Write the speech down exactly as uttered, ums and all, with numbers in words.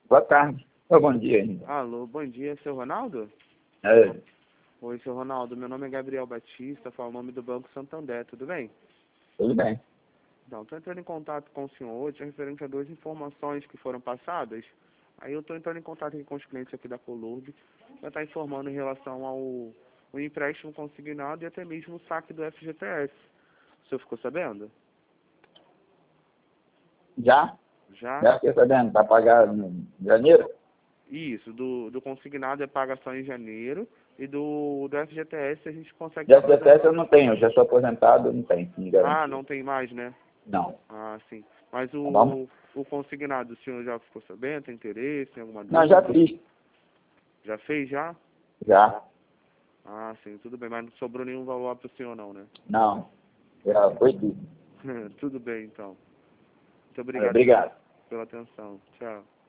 Boa tarde. Ou bom dia ainda. Alô, bom dia, seu Ronaldo? É, Oi, seu Ronaldo, meu nome é Gabriel Batista, falo o nome do Banco Santander, tudo bem? tudo bem. Então, estou entrando em contato com o senhor hoje referente a duas informações que foram passadas. Aí eu estou entrando em contato aqui com os clientes aqui da Colurb para estar informando em relação ao o empréstimo consignado e até mesmo o saque do F G T S. O senhor ficou sabendo? Já? Já? Já fiquei sabendo, tá pagado em janeiro? Isso, do, do consignado é paga só em janeiro e do, do F G T S a gente consegue... De F G T S eu não tenho, eu já sou aposentado, eu não tenho, me Ah, garantir. não tem mais, né? Não. Ah, sim. Mas Tá bom? o, o consignado, o senhor já ficou sabendo? Tem interesse? Tem alguma Não, dúvida? já fiz. Já fez, já? Já. Ah, sim, tudo bem. Mas não sobrou nenhum valor para o senhor, não, né? Não. Já foi tudo. Tudo bem, então. Muito Olha, obrigado obrigado. pela atenção. Tchau.